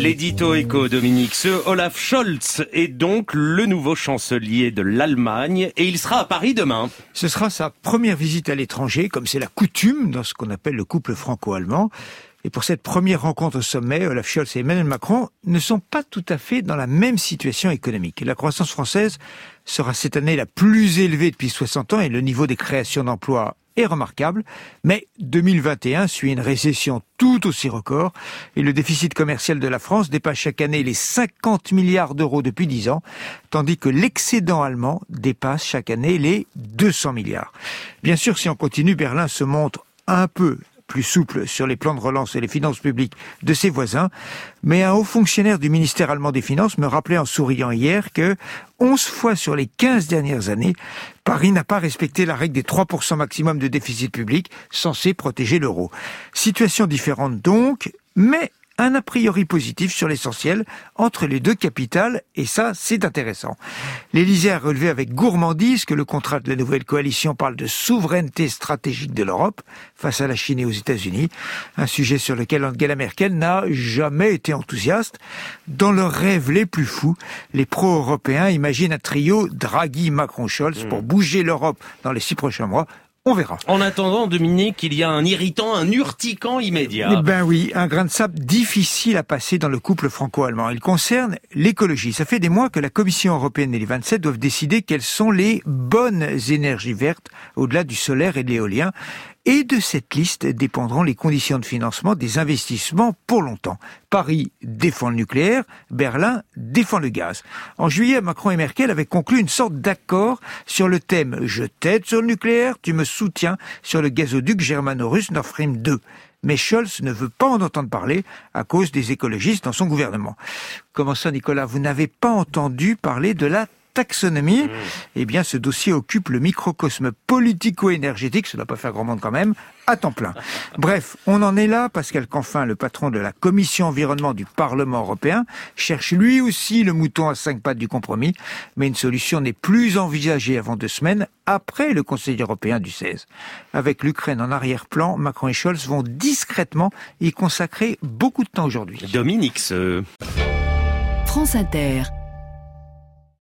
L'édito éco, Dominique. Ce Olaf Scholz est donc le nouveau chancelier de l'Allemagne et il sera à Paris demain. Ce sera sa première visite à l'étranger, comme c'est la coutume dans ce qu'on appelle le couple franco-allemand. Et pour cette première rencontre au sommet, Olaf Scholz et Emmanuel Macron ne sont pas tout à fait dans la même situation économique. La croissance française sera cette année la plus élevée depuis 60 ans et le niveau des créations d'emplois est remarquable, mais 2021 suit une récession tout aussi record et le déficit commercial de la France dépasse chaque année les 50 milliards d'euros depuis 10 ans, tandis que l'excédent allemand dépasse chaque année les 200 milliards. Bien sûr, si on continue, Berlin se montre un peu plus souple sur les plans de relance et les finances publiques de ses voisins, mais un haut fonctionnaire du ministère allemand des Finances me rappelait en souriant hier que 11 fois sur les 15 dernières années, Paris n'a pas respecté la règle des 3% maximum de déficit public censé protéger l'euro. Situation différente donc, mais un a priori positif sur l'essentiel entre les deux capitales, et ça, c'est intéressant. L'Élysée a relevé avec gourmandise que le contrat de la nouvelle coalition parle de souveraineté stratégique de l'Europe face à la Chine et aux États-Unis, un sujet sur lequel Angela Merkel n'a jamais été enthousiaste. Dans leurs rêves les plus fous, les pro-européens imaginent un trio Draghi-Macron-Scholz pour bouger l'Europe dans les 6 prochains mois. On verra. En attendant, Dominique, il y a un irritant, un urticant immédiat. Eh ben oui, un grain de sable difficile à passer dans le couple franco-allemand. Il concerne l'écologie. Ça fait des mois que la Commission européenne et les 27 doivent décider quelles sont les bonnes énergies vertes au-delà du solaire et de l'éolien. Et de cette liste dépendront les conditions de financement des investissements pour longtemps. Paris défend le nucléaire, Berlin défend le gaz. En juillet, Macron et Merkel avaient conclu une sorte d'accord sur le thème « Je t'aide sur le nucléaire, tu me soutiens sur le gazoduc germano-russe Nord Stream 2 ». Mais Scholz ne veut pas en entendre parler à cause des écologistes dans son gouvernement. Comment ça, Nicolas, vous n'avez pas entendu parler de la taxonomie? Eh bien, ce dossier occupe le microcosme politico-énergétique, ça ne doit pas faire grand monde quand même, à temps plein. Bref, on en est là, Pascal Canfin, le patron de la Commission environnement du Parlement européen, cherche lui aussi le mouton à 5 pattes du compromis, mais une solution n'est plus envisagée avant 2 semaines, après le Conseil européen du 16. Avec l'Ukraine en arrière-plan, Macron et Scholz vont discrètement y consacrer beaucoup de temps aujourd'hui. Dominique, France Inter.